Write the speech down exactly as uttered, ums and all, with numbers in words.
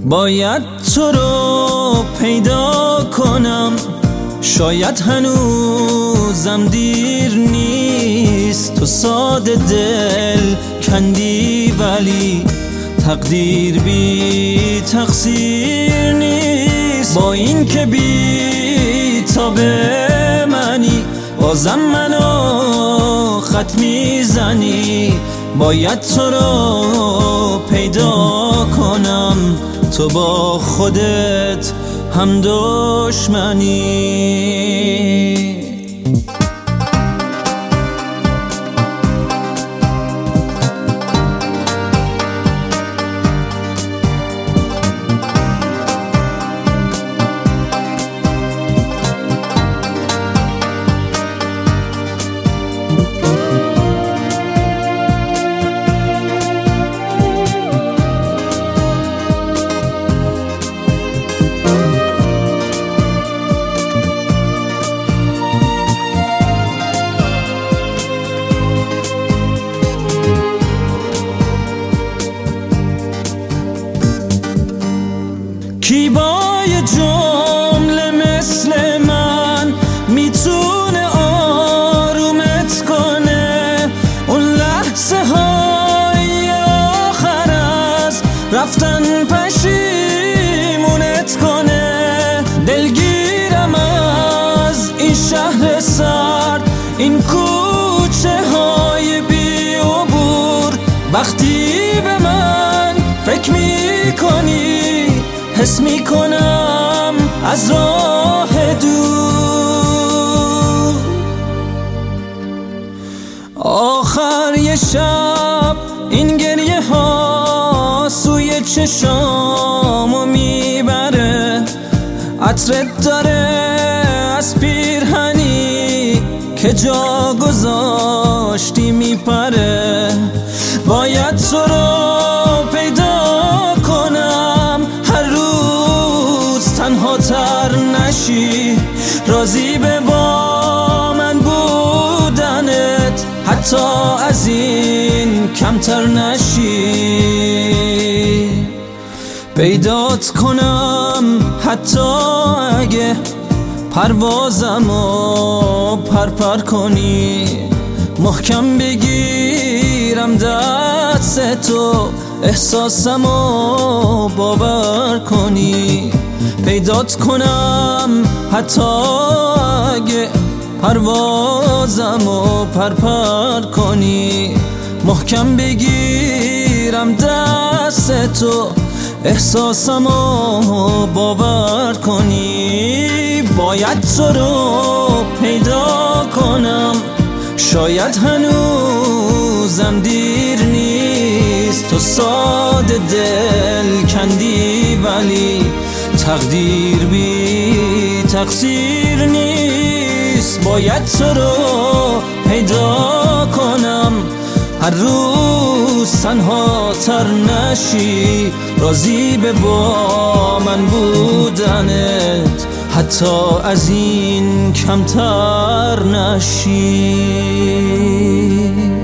باید تو رو پیدا کنم، شاید هنوزم دیر نیست. تو ساده دل کندی ولی تقدیر بی تقصیر نیست. با این که بی تاب منی بازم منو خط میزنی. باید تو رو پیدا کنم، تو با خودت هم دشمنی. کی با یه جمله مثل من میتونه آرومت کنه؟ اون لحظه های آخر از رفتن پشیمونت کنه. دلگیرم از این شهر سرد، این کوچه های بی عبور. وقتی به من فکر میکنی حس میکنم از راه دور. آخر یه شب این گریه ها سوی چشامو میبره. عطرت داره از پیرهنی که جا گذاشتی میپره. باید تو رو پیدا کنم، هر روز تنها تر نشی. راضی به با من بودنت، حتی از این کمتر نشی. پیدات کنم حتی اگه پروازمو پرپر کنی. محکم بگیرم دست تو، احساسمو باور کنی. پیدات کنم حتی اگه پروازمو پرپر کنی. محکم بگیرم دست تو، احساسمو باور کنی. باید تو رو پیدا کنم، شاید هنوزم دیر نیست. تو ساده دل کندی ولی تقدیر بی تقصیر نیست. باید تو رو پیدا کنم، هر روز تنها تر نشی. راضی به با من بودنت، حتی از این کمتر نشی.